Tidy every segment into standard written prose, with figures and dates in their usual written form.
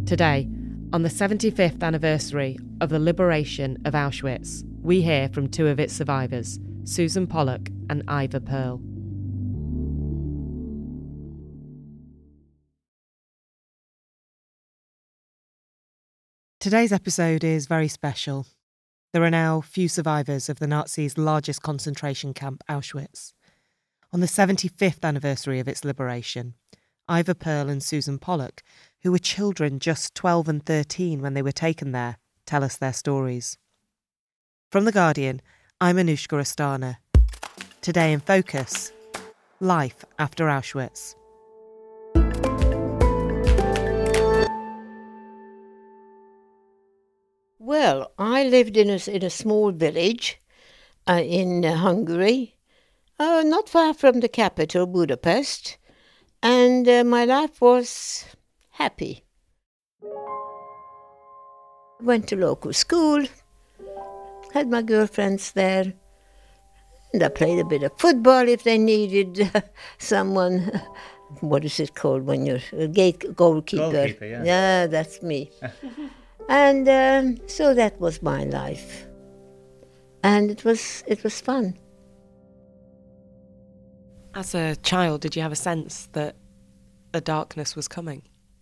Today, on the 75th anniversary of the liberation of Auschwitz, we hear from two of its survivors, Susan Pollock and Ivor Pearl. Today's episode is very special. There are now few survivors of the Nazis' largest concentration camp, Auschwitz. On the 75th anniversary of its liberation, Ivor Pearl and Susan Pollock, who were children just 12 and 13 when they were taken there, tell us their stories. From The Guardian, I'm Anushka Astana. Today in focus, life after Auschwitz. Well, I lived in a small village in Hungary, not far from the capital, Budapest, and my life was happy. Went to local school, had my girlfriends there, and I played a bit of football if they needed someone. What is it called when you're a goalkeeper? Goalkeeper, yeah. Yeah, that's me. And so that was my life, and it was fun. As a child, did you have a sense that a darkness was coming?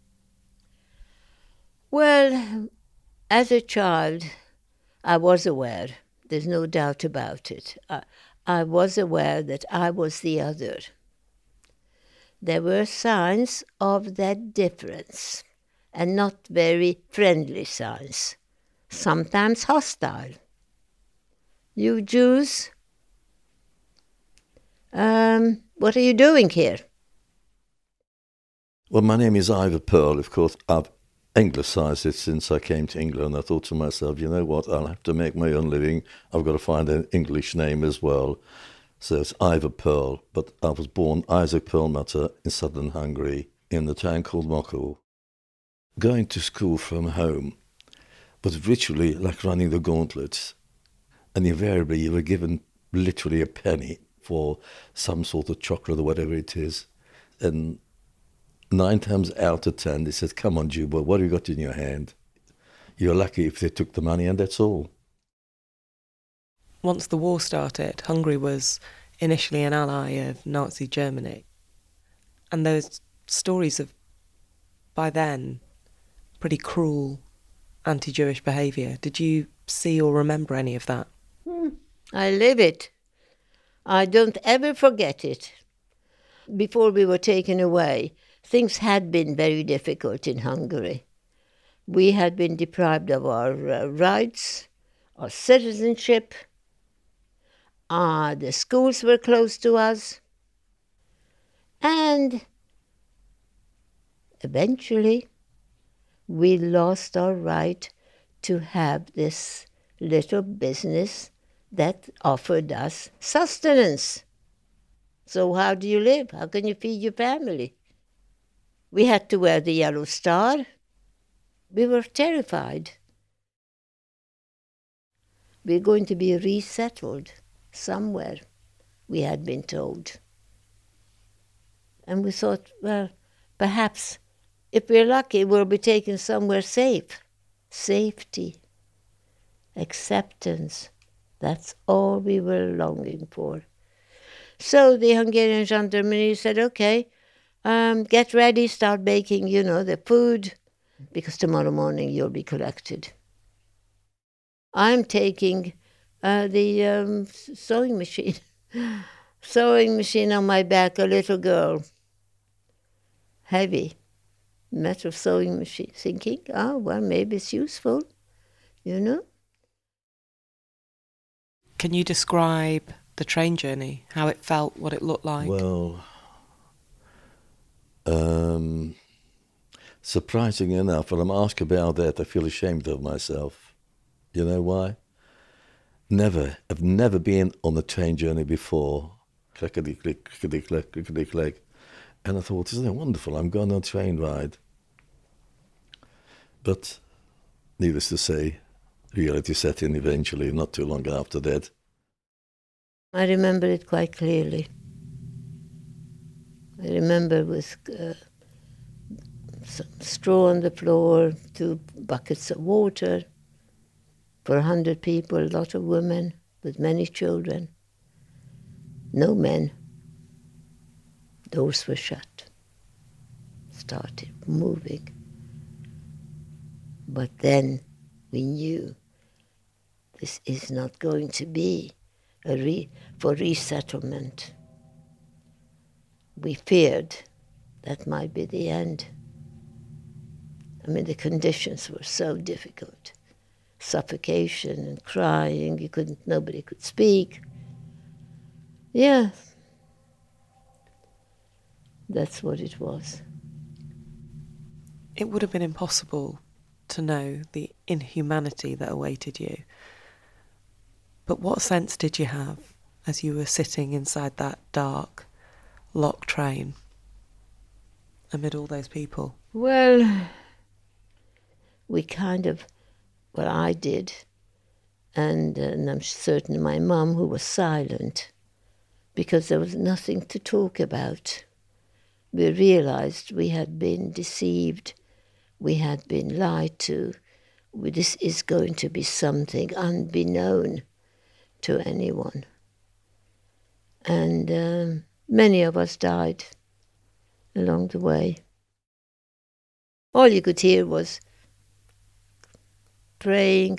Well, as a child, I was aware. There's no doubt about it. I was aware that I was the other. There were signs of that difference, and not very friendly signs, sometimes hostile. You Jews, what are you doing here? Well, my name is Ivor Pearl. Of course, I've anglicised it since I came to England. I thought to myself, you know what, I'll have to make my own living. I've got to find an English name as well. So it's Ivor Pearl, but I was born Isaac Perlmutter in southern Hungary in the town called Mokó. Going to school from home was literally like running the gauntlet. And invariably you were given literally a penny for some sort of chocolate or whatever it is. And 9 times out of 10 they said, come on, Juba, what have you got in your hand? You're lucky if they took the money, and that's all. Once the war started, Hungary was initially an ally of Nazi Germany. And those stories of, by then, pretty cruel anti-Jewish behaviour. Did you see or remember any of that? I live it. I don't ever forget it. Before we were taken away, things had been very difficult in Hungary. We had been deprived of our rights, our citizenship. The schools were closed to us. And eventually, we lost our right to have this little business that offered us sustenance. So how do you live? How can you feed your family? We had to wear the yellow star. We were terrified. We're going to be resettled somewhere, we had been told. And we thought, well, perhaps if we're lucky, we'll be taken somewhere safe. Safety, acceptance, that's all we were longing for. So the Hungarian gendarmerie said, okay, get ready, start baking, the food, because tomorrow morning you'll be collected. I'm taking the sewing machine on my back, a little girl, heavy. Metal sewing machine, thinking, well, maybe it's useful, Can you describe the train journey, how it felt, what it looked like? Well, surprisingly enough, when I'm asked about that, I feel ashamed of myself. You know why? I've never been on a train journey before. Clickety-click, clickety-click, clickety-click. And I thought, isn't it wonderful? I'm going on a train ride. But needless to say, reality set in eventually, not too long after that. I remember it quite clearly. I remember with some straw on the floor, 2 buckets of water for 100 people, a lot of women with many children. No men. Doors were shut. Started moving. But then we knew this is not going to be for resettlement. We feared that might be the end. I mean, the conditions were so difficult. Suffocation and crying, nobody could speak. Yeah, that's what it was. It would have been impossible to know the inhumanity that awaited you. But what sense did you have as you were sitting inside that dark, locked train amid all those people? Well, I did, and I'm certain my mum, who was silent, because there was nothing to talk about. We realized we had been deceived, we had been lied to. This is going to be something unbeknown to anyone. And many of us died along the way. All you could hear was praying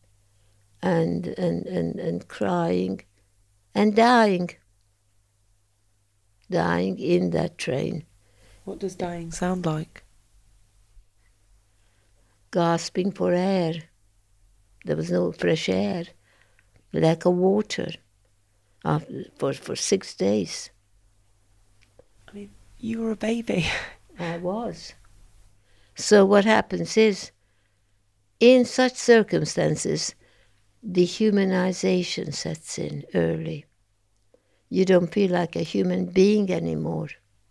and crying and dying in that train. What does dying sound like? Gasping for air. There was no fresh air, lack of water for 6 days. I mean, you were a baby. I was. So what happens is, in such circumstances, dehumanization sets in early. You don't feel like a human being anymore.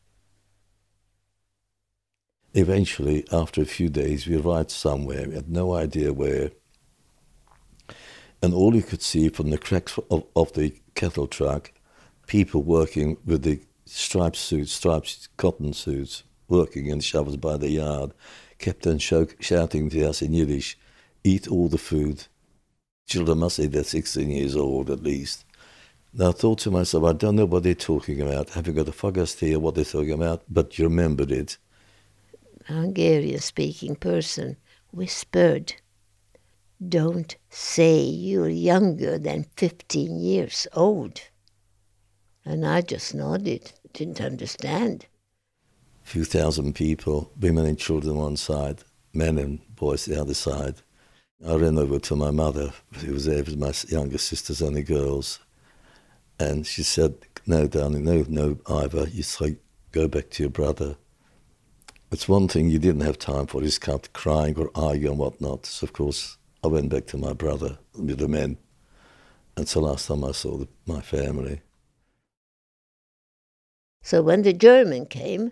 Eventually, after a few days, we arrived somewhere. We had no idea where. And all you could see from the cracks of the kettle truck, people working with the striped cotton suits, working in shovels by the yard, kept on shouting to us in Yiddish, "Eat all the food." Children must say they're 16 years old at least. Now I thought to myself, I don't know what they're talking about. Have you got a fuggest here what they're talking about? But you remembered it. A Hungarian-speaking person whispered, "Don't say you're younger than 15 years old." And I just nodded, didn't understand. A few thousand people, women and children one side, men and boys the other side. I ran over to my mother, who was there with my younger sisters and the girls. And she said, "No, darling, no, Ivor, you say, go back to your brother." It's one thing you didn't have time for, is kept crying or arguing and whatnot. So, of course, I went back to my brother with the men. And it's the last time I saw my family. So when the German came,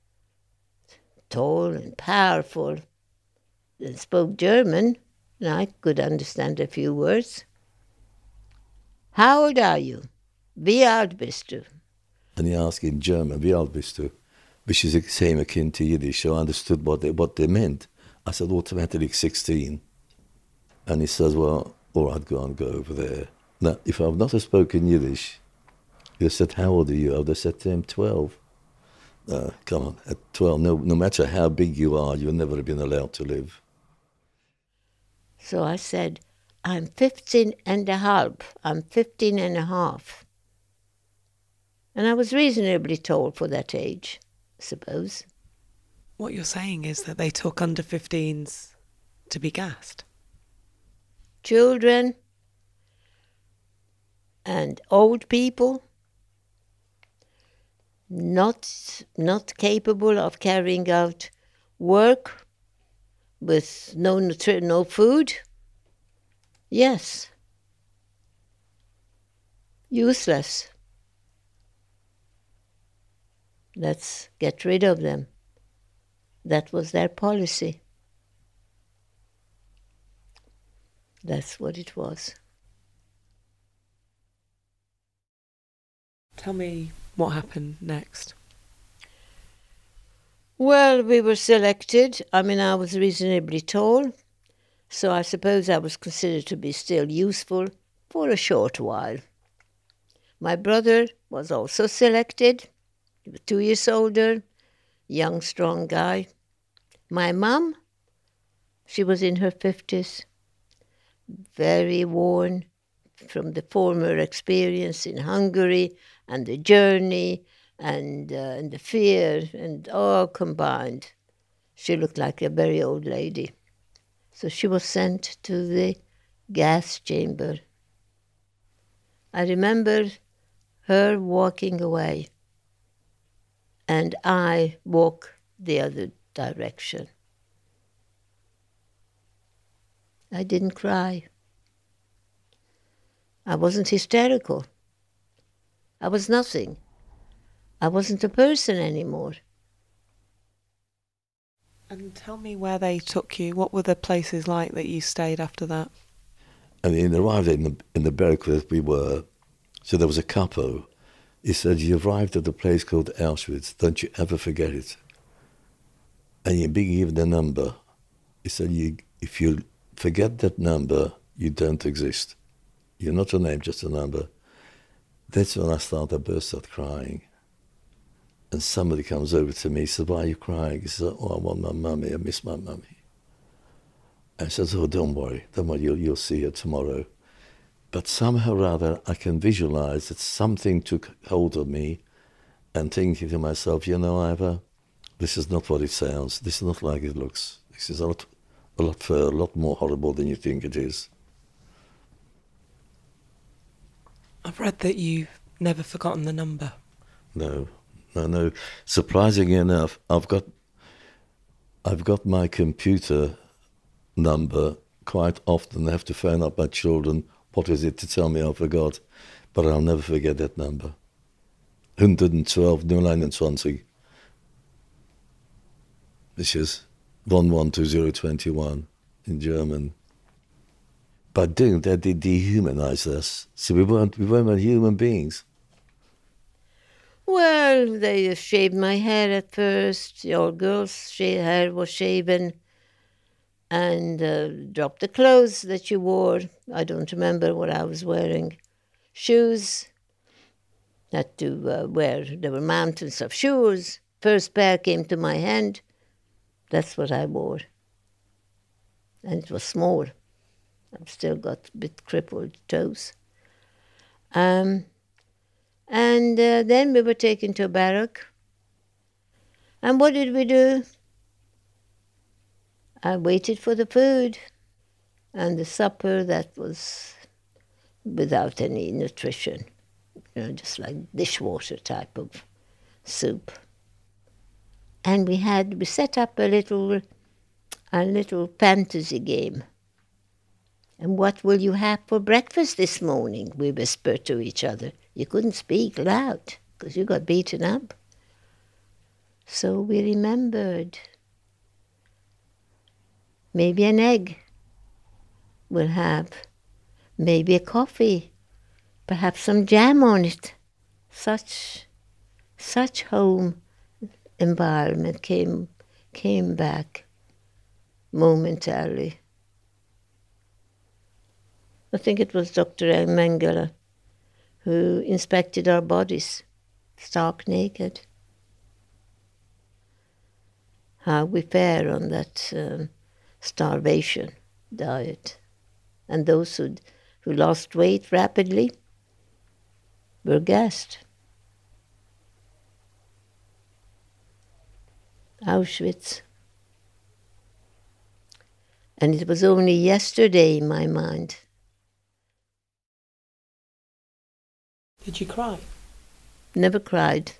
tall and powerful, and spoke German, and I could understand a few words. "How old are you? Wie alt bist du?" And he asked in German, "Wie alt bist du?" which is the same akin to Yiddish, so I understood what they meant. I said, automatically 16. And he says, "Well, all right, go over there." Now, if I've not spoken Yiddish, he said, "How old are you?" I would have said to him, 12. Come on, at 12, no matter how big you are, you've never been allowed to live. So I said, "I'm 15 and a half. I'm 15 and a half." And I was reasonably tall for that age, I suppose. What you're saying is that they took under 15s to be gassed? Children and old people, not capable of carrying out work with no food. Yes. Useless. Let's get rid of them. That was their policy. That's what it was. Tell me what happened next. Well, we were selected. I mean, I was reasonably tall, so I suppose I was considered to be still useful for a short while. My brother was also selected. He was 2 years older, young, strong guy. My mum, she was in her 50s, very worn from the former experience in Hungary and the journey and the fear and all combined. She looked like a very old lady. So she was sent to the gas chamber. I remember her walking away and I walk the other direction. I didn't cry. I wasn't hysterical. I was nothing. I wasn't a person anymore. And tell me where they took you. What were the places like that you stayed after that? And he arrived in the barrack where we were. So there was a capo. He said, "You arrived at a place called Auschwitz. Don't you ever forget it. And you're being given a number." He said, "If you forget that number, you don't exist. You're not a name, just a number." That's when I burst out crying. And somebody comes over to me, says, "Why are you crying?" He says, "Oh, I want my mummy. I miss my mummy." I says, "Oh, don't worry. You'll see her tomorrow." But somehow or other, I can visualize that something took hold of me, and thinking to myself, Ivor, this is not what it sounds. This is not like it looks. This is a lot more horrible than you think it is. I've read that you've never forgotten the number. No. Surprisingly enough, I've got my computer number quite often. I have to phone up my children. What is it to tell me I forgot? But I'll never forget that number. 112 021, which is 112021 in German. By doing that, they dehumanized us. So we weren't human beings. Well, they shaved my hair at first. Your girl's hair was shaven, and dropped the clothes that you wore. I don't remember what I was wearing. Shoes. Had to wear. There were mountains of shoes. First pair came to my hand. That's what I wore. And it was small. I've still got a bit crippled toes. And then we were taken to a barrack. And what did we do? I waited for the food and the supper that was without any nutrition, just like dishwater type of soup. And we set up a little fantasy game. And what will you have for breakfast this morning? We whispered to each other. You couldn't speak loud because you got beaten up. So we remembered. Maybe an egg we'll have. Maybe a coffee. Perhaps some jam on it. Such home environment came back momentarily. I think it was Dr. Mengele who inspected our bodies, stark naked. How we fare on that starvation diet. And those who lost weight rapidly were gassed. Auschwitz. And it was only yesterday in my mind. Did you cry? Never cried.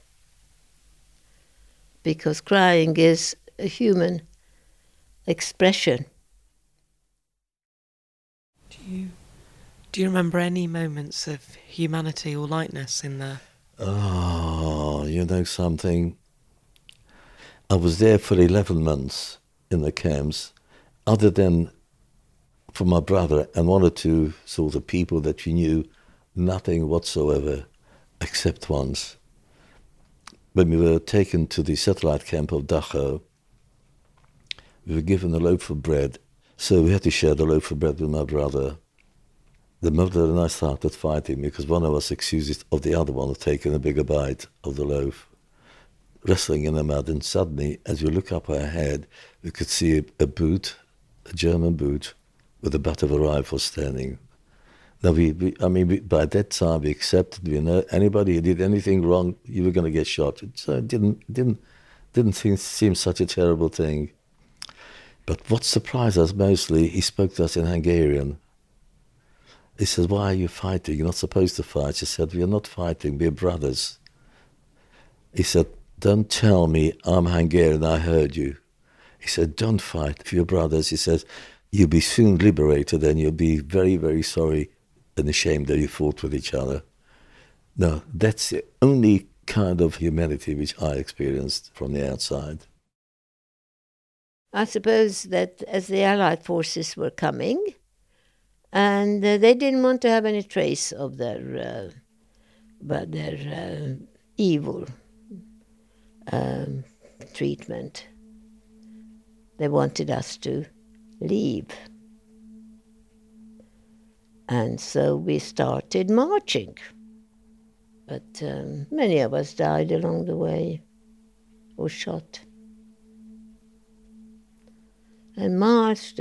Because crying is a human expression. Do you remember any moments of humanity or lightness in there? Oh, you know something? I was there for 11 months in the camps, other than for my brother and one or two sort of people that we knew, nothing whatsoever, except once. when we were taken to the satellite camp of Dachau, we were given a loaf of bread. So we had to share the loaf of bread with my brother. The mother and I started fighting because one of us accused of the other one of taking a bigger bite of the loaf, wrestling in the mud. And suddenly, as we look up our head, we could see a boot, a German boot, with the butt of a rifle standing. Now, by that time, we accepted, anybody who did anything wrong, you were going to get shot. So it didn't seem such a terrible thing. But what surprised us mostly, he spoke to us in Hungarian. He said, "Why are you fighting? You're not supposed to fight." She said, "We are not fighting, we're brothers." He said, "Don't tell me I'm Hungarian, I heard you." He said, "Don't fight if you're brothers." He said, "You'll be soon liberated and you'll be very, very sorry and ashamed that you fought with each other." No, that's the only kind of humanity which I experienced from the outside. I suppose that as the Allied forces were coming, and they didn't want to have any trace of their evil treatment. They wanted us to leave. And so we started marching. But many of us died along the way or shot. And marched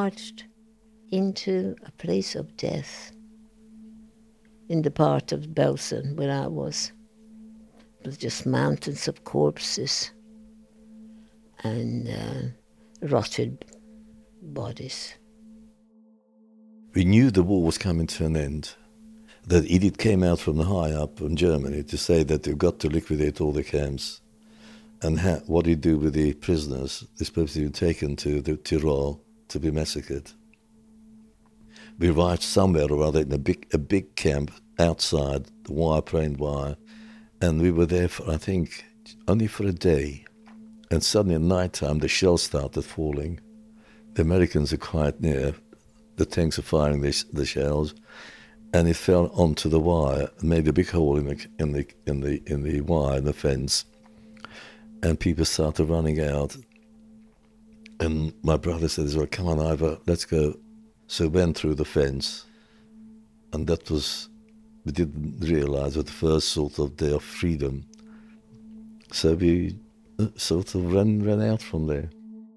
into a place of death in the part of Belsen where I was. It was just mountains of corpses and rotted bodies. We knew the war was coming to an end. That Edith came out from the high up in Germany to say that they've got to liquidate all the camps. And what do you do with the prisoners? They're supposed to be taken to the Tyrol to be massacred. We arrived somewhere or other in a big camp outside, the wire, trained wire, and we were there for, I think, only for a day. And suddenly at night time, the shells started falling. The Americans are quite near. The tanks are firing the shells, and it fell onto the wire and made a big hole in the wire, in the fence. And people started running out. And my brother said, "Well, come on, Ivor, let's go." So we went through the fence, and we didn't realize it, the first sort of day of freedom. So we sort of ran out from there.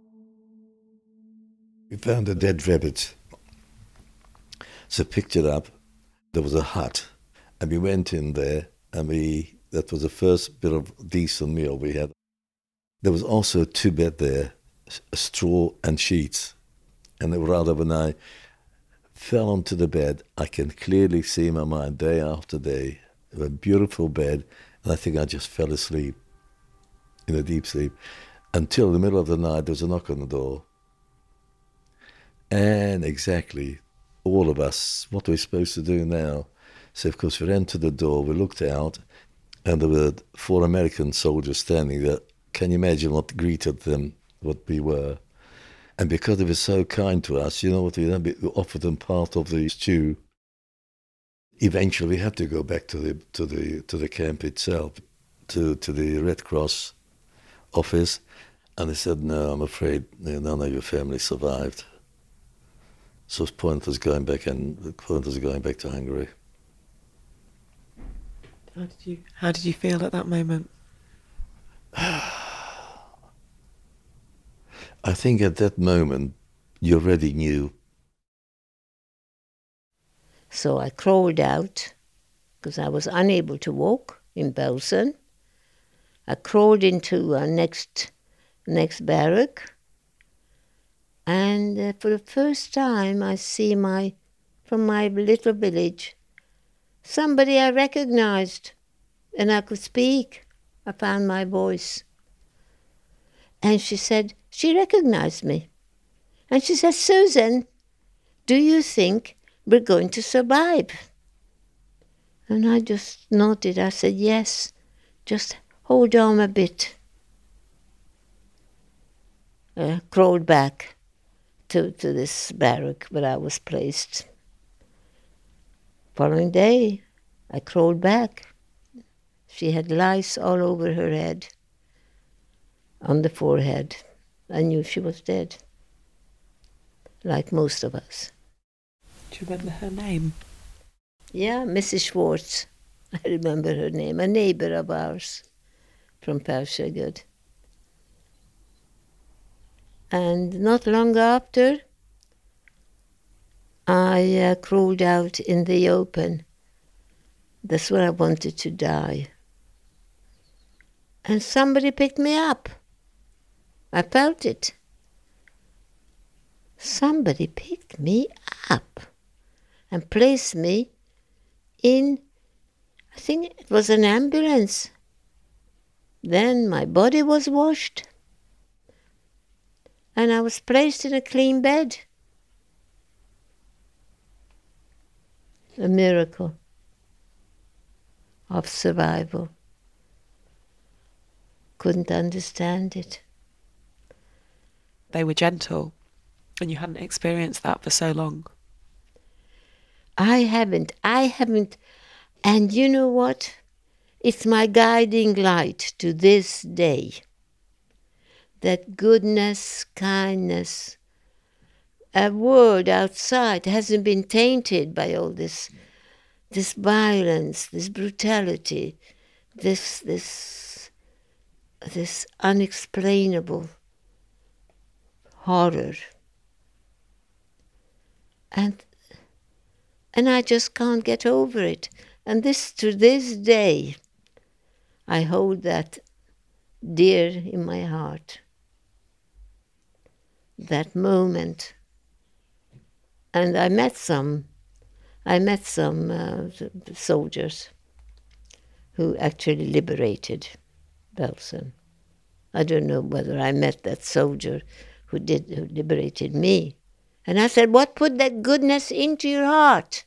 We found a dead rabbit. So picked it up. There was a hut, and we went in there, and that was the first bit of decent meal we had. There was also 2 beds there, straw and sheets. And rather, when I fell onto the bed, I can clearly see in my mind day after day, a beautiful bed, and I think I just fell asleep, in a deep sleep, until the middle of the night there was a knock on the door. And exactly, all of us, what are we supposed to do now? So of course we ran to the door, we looked out, and there were 4 American soldiers standing there. Can you imagine what greeted them, what we were? And because they were so kind to us, you know what we did? We offered them part of the stew. Eventually, we had to go back to the camp itself, to the Red Cross office, and they said, "No, I'm afraid none of your family survived." So it's pointless going back to Hungary. How did you feel at that moment? I think at that moment, you already knew. So I crawled out, because I was unable to walk in Belsen. I crawled into our next barrack, and for the first time I see from my little village, somebody I recognized, and I could speak. I found my voice. And she said, she recognized me. And she said, "Susan, do you think we're going to survive?" And I just nodded. I said, "Yes, just hold on a bit." I crawled back to this barrack where I was placed. Following day, I crawled back. She had lice all over her head, on the forehead. I knew she was dead, like most of us. Do you remember her name? Yeah, Mrs. Schwartz. I remember her name, a neighbor of ours from Pershagood. And not long after, I crawled out in the open. That's where I wanted to die. And somebody picked me up. I felt it. Somebody picked me up and placed me in, I think it was an ambulance. Then my body was washed and I was placed in a clean bed. A miracle of survival. Couldn't understand it. They were gentle, and you hadn't experienced that for so long. I haven't. And you know what? It's my guiding light to this day. That goodness, kindness, a word outside hasn't been tainted by all this violence, this brutality, this unexplainable horror. And I just can't get over it. And to this day, I hold that dear in my heart. That moment. And I met some soldiers who actually liberated Belsen. I don't know whether I met that soldier who liberated me. And I said, what put that goodness into your heart?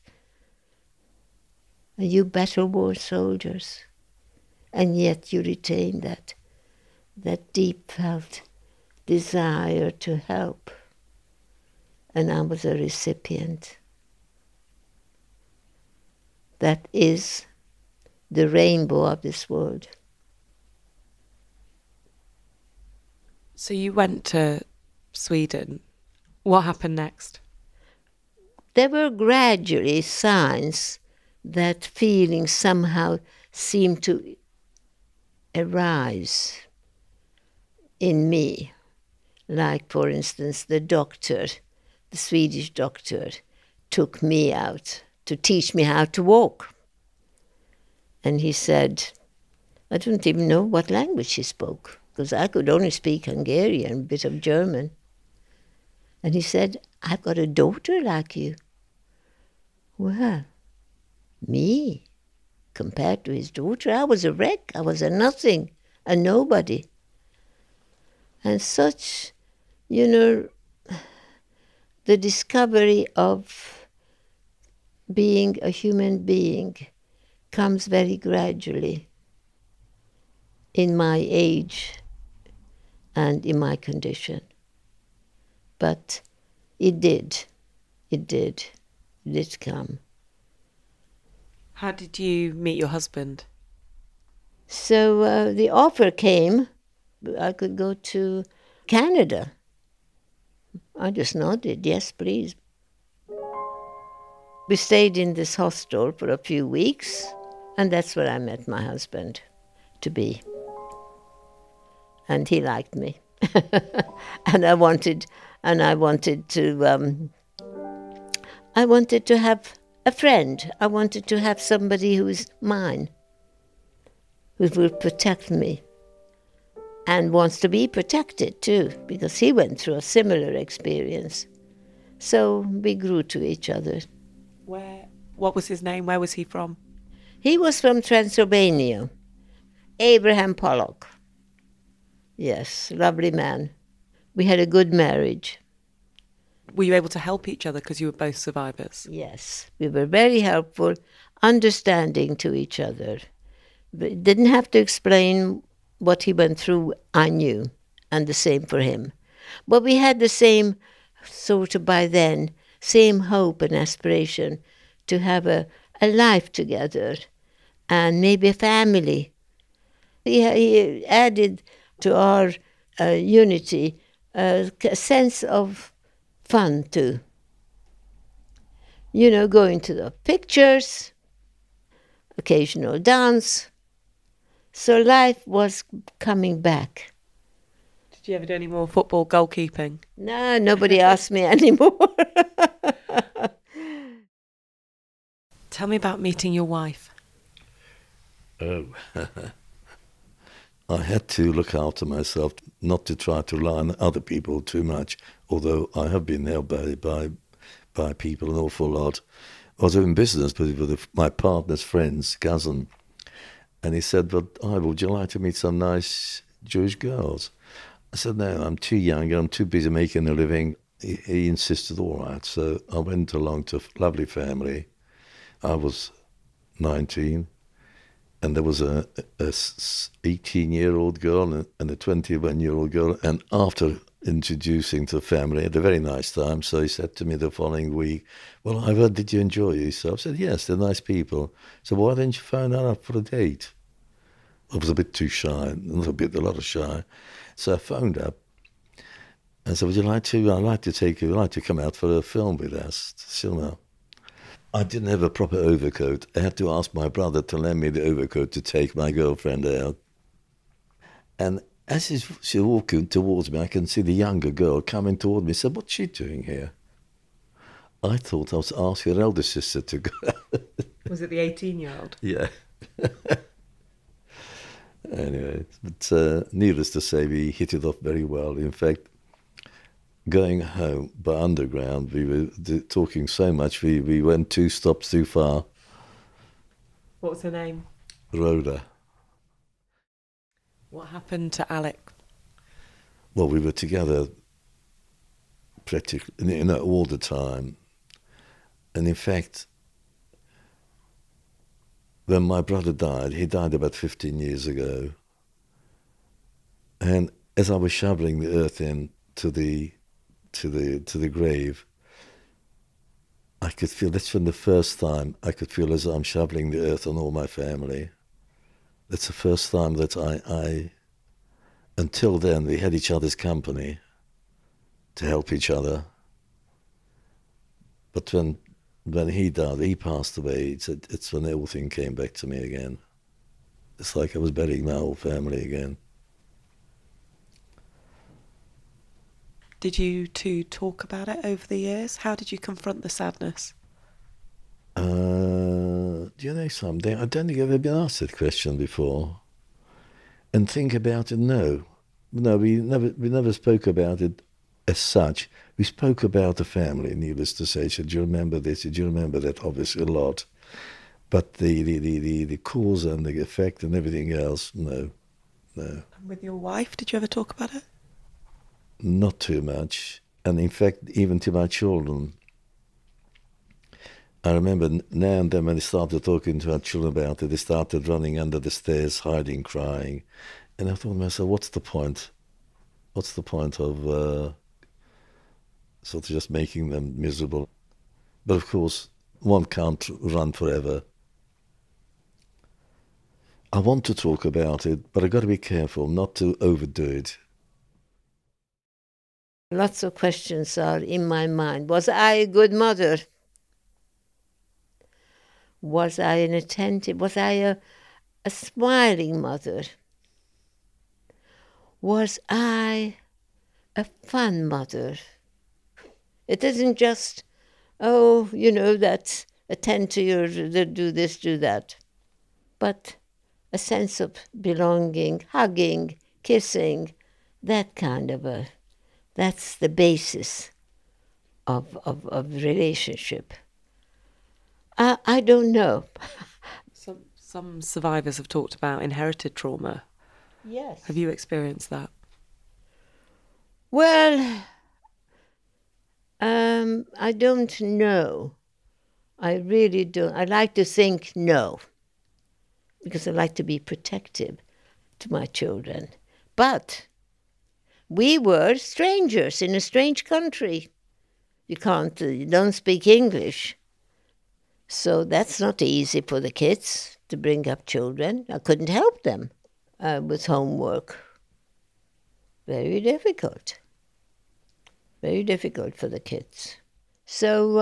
You battle war soldiers. And yet you retain that deep felt desire to help. And I was a recipient. That is the rainbow of this world. So you went to Sweden. What happened next? There were gradually signs that feelings somehow seemed to arise in me. Like, for instance, the Swedish doctor, took me out to teach me how to walk. And he said, I don't even know what language he spoke, because I could only speak Hungarian, a bit of German. And he said, I've got a daughter like you. Well, me, compared to his daughter, I was a wreck, I was a nothing, a nobody. And such, the discovery of being a human being comes very gradually in my age and in my condition. But it did come. How did you meet your husband? So the offer came, I could go to Canada. I just nodded, yes, please. We stayed in this hostel for a few weeks, and that's where I met my husband to be. And he liked me. And I wanted to have a friend. I wanted to have somebody who is mine, who will protect me and wants to be protected too, because he went through a similar experience. So we grew to each other. What was his name? Where was he from? He was from Transylvania. Abraham Pollock. Yes, lovely man. We had a good marriage. Were you able to help each other because you were both survivors? Yes, we were very helpful, understanding to each other. We didn't have to explain what he went through, I knew, and the same for him. But we had the same, sort of by then, same hope and aspiration to have a life together and maybe a family he added to our unity a sense of fun too. You know, going to the pictures, occasional dance. So life was coming back. Did you ever do any more football goalkeeping? No, nobody asked me anymore. Tell me about meeting your wife. Oh, I had to look after myself, not to try to rely on other people too much, although I have been helped by people an awful lot. I was in business with my partner's friend's cousin, and he said, "But would you like to meet some nice Jewish girls?" I said, "No, I'm too young, I'm too busy making a living." He insisted, all right. So I went along to a lovely family. I was 19, and there was a 18-year-old girl and a 21-year-old girl. And after introducing to the family, I had a very nice time. So he said to me the following week, "Well, I heard, did you enjoy yourself?" I said, "Yes, they're nice people." So why didn't you phone her up for a date? I was a bit too shy, a lot of shy. So I phoned up and said, I'd like to come out for a film with us, cinema. I didn't have a proper overcoat. I had to ask my brother to lend me the overcoat to take my girlfriend out. And as she's walking towards me, I can see the younger girl coming toward me. Said, "What's she doing here?" I thought I was asking her elder sister to go. Was it the 18-year-old? Yeah. Anyway, but needless to say, we hit it off very well. In fact, going home by underground, we were talking so much, we went 2 stops too far. What was her name? Rhoda. What happened to Alec? Well, we were together practically, all the time. And in fact, when my brother died, he died about 15 years ago. And as I was shoveling the earth in to the grave, I could feel, that's from the first time I could feel as I'm shoveling the earth on all my family. That's the first time that I until then, we had each other's company to help each other. But when he died, he passed away, it's when everything came back to me again. It's like I was burying my whole family again. Did you two talk about it over the years? How did you confront the sadness? Do you know something? I don't think I've ever been asked that question before. And think about it, no. No, we never spoke about it as such. We spoke about the family, needless to say. So, do you remember this? Did you remember that? Obviously a lot. But the cause and the effect and everything else, no. And with your wife, did you ever talk about it? Not too much. And in fact, even to my children. I remember now and then when they started talking to our children about it, they started running under the stairs, hiding, crying. And I thought to myself, what's the point? What's the point of sort of just making them miserable? But of course, one can't run forever. I want to talk about it, but I've got to be careful not to overdo it. Lots of questions are in my mind. Was I a good mother? Was I an attentive? Was I a smiling mother? Was I a fun mother? It isn't just, that attend to your, do this, do that. But a sense of belonging, hugging, kissing, that kind of that's the basis of relationship. I don't know. Some survivors have talked about inherited trauma. Yes. Have you experienced that? Well, I don't know. I really don't. I like to think no, because I like to be protective to my children. But we were strangers in a strange country. You don't speak English. So that's not easy for the kids to bring up children. I couldn't help them. with homework. Very difficult. Very difficult for the kids. So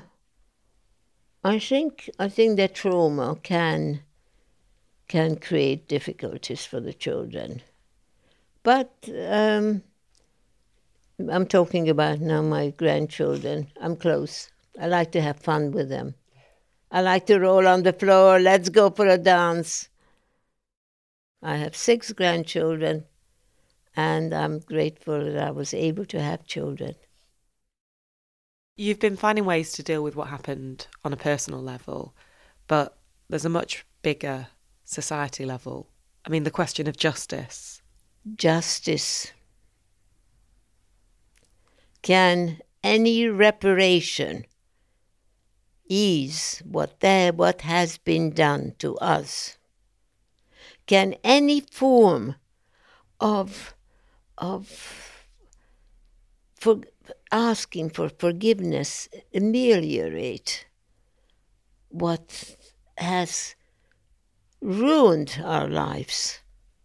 I think that trauma can create difficulties for the children. But I'm talking about now my grandchildren. I'm close. I like to have fun with them. I like to roll on the floor. Let's go for a dance. I have 6 grandchildren, and I'm grateful that I was able to have children. You've been finding ways to deal with what happened on a personal level, but there's a much bigger society level. I mean, the question of justice. Justice. Can any reparation ease what has been done to us? Can any form of asking for forgiveness ameliorate what has ruined our lives?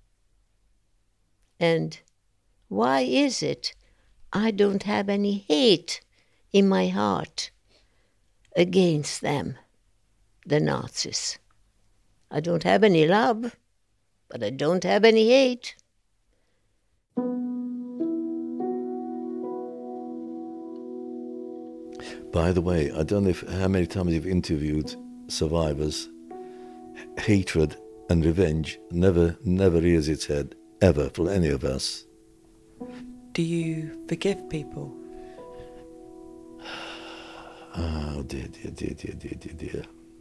And why is it I don't have any hate in my heart against them, the Nazis? I don't have any love, but I don't have any hate. By the way, I don't know how many times you've interviewed survivors. Hatred and revenge never rears its head, ever, for any of us. Do you forgive people? Oh, dear.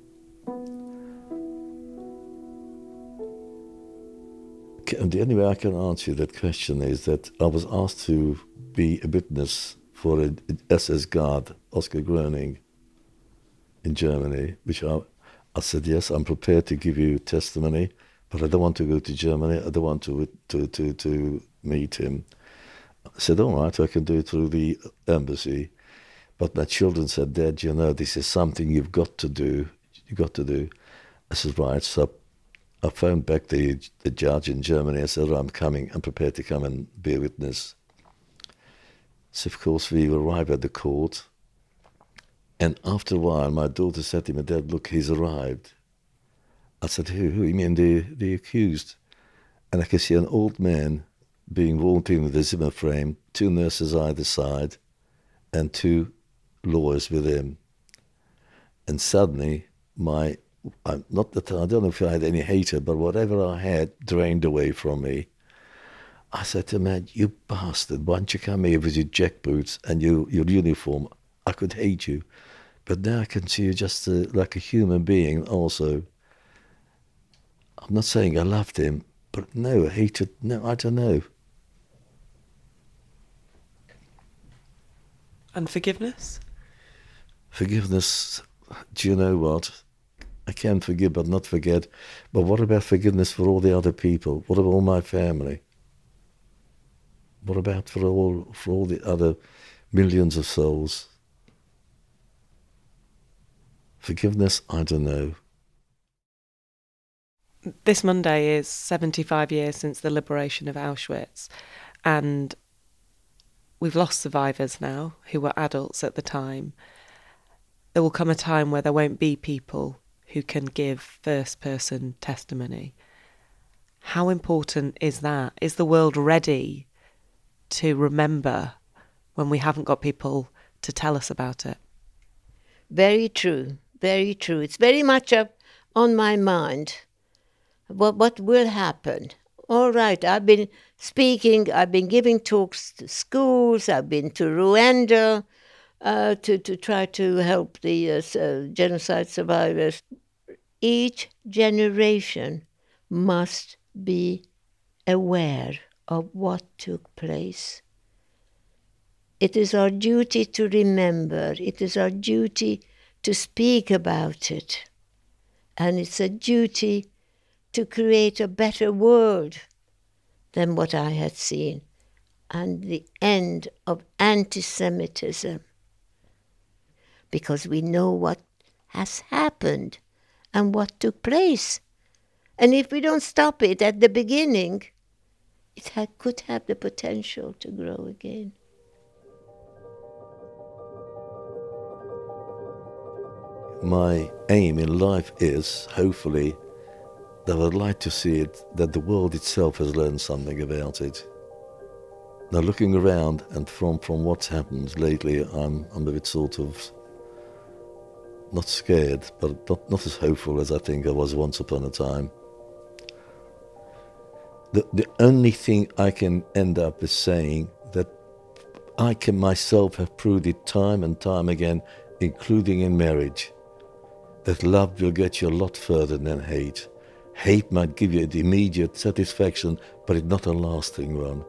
The only way I can answer that question is that I was asked to be a witness for a SS guard, Oscar Gröning, in Germany, which I said, yes, I'm prepared to give you testimony, but I don't want to go to Germany. I don't want to meet him. I said, all right, I can do it through the embassy. But my children said, Dad, you know, this is something you've got to do. You've got to do. I said, right. So I phoned back the judge in Germany. I said, I'm coming. I'm prepared to come and be a witness. So, of course, we arrived at the court. And after a while, my daughter said to me, Dad, look, he's arrived. I said, who? You mean the accused? And I could see an old man being walked in with a Zimmer frame, 2 nurses either side, and 2 lawyers with him. And suddenly, I don't know if I had any hatred, but whatever I had drained away from me. I said to him, man, you bastard, why don't you come here with your jackboots and your uniform? I could hate you. But now I can see you just like a human being also. I'm not saying I loved him, but no, hatred, no, I don't know. And forgiveness? Forgiveness, do you know what? I can forgive but not forget. But what about forgiveness for all the other people? What about all my family? What about for all the other millions of souls? Forgiveness, I don't know. This Monday is 75 years since the liberation of Auschwitz, and we've lost survivors now who were adults at the time. There will come a time where there won't be people who can give first-person testimony. How important is that? Is the world ready to remember when we haven't got people to tell us about it? Very true, very true. It's very much up on my mind. What will happen? All right, I've been speaking, I've been giving talks to schools, I've been to Rwanda to try to help the genocide survivors. Each generation must be aware of what took place. It is our duty to remember. It is our duty to speak about it. And it's a duty to create a better world than what I had seen, and the end of anti-Semitism. Because we know what has happened and what took place. And if we don't stop it at the beginning, it could have the potential to grow again. My aim in life is, hopefully, that I'd like to see it, that the world itself has learned something about it. Now, looking around and from what's happened lately, I'm a bit sort of not scared, but not as hopeful as I think I was once upon a time. The only thing I can end up is saying that I can myself have proved it time and time again, including in marriage, that love will get you a lot further than hate. Hate might give you an immediate satisfaction, but it's not a lasting one.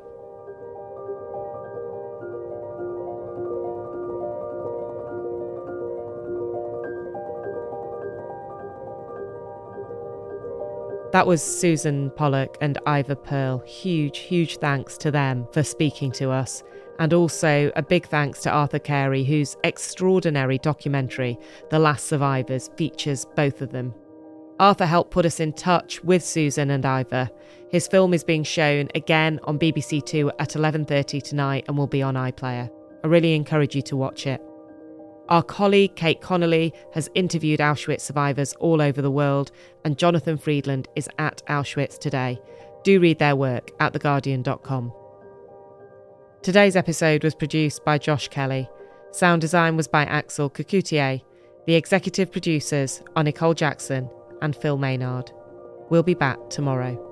That was Susan Pollock and Ivor Pearl. Huge thanks to them for speaking to us. And also a big thanks to Arthur Carey, whose extraordinary documentary, The Last Survivors, features both of them. Arthur helped put us in touch with Susan and Ivor. His film is being shown again on BBC Two at 11:30 tonight and will be on iPlayer. I really encourage you to watch it. Our colleague Kate Connolly has interviewed Auschwitz survivors all over the world, and Jonathan Friedland is at Auschwitz today. Do read their work at theguardian.com. Today's episode was produced by Josh Kelly. Sound design was by Axel Cocoutier. The executive producers are Nicole Jackson and Phil Maynard. We'll be back tomorrow.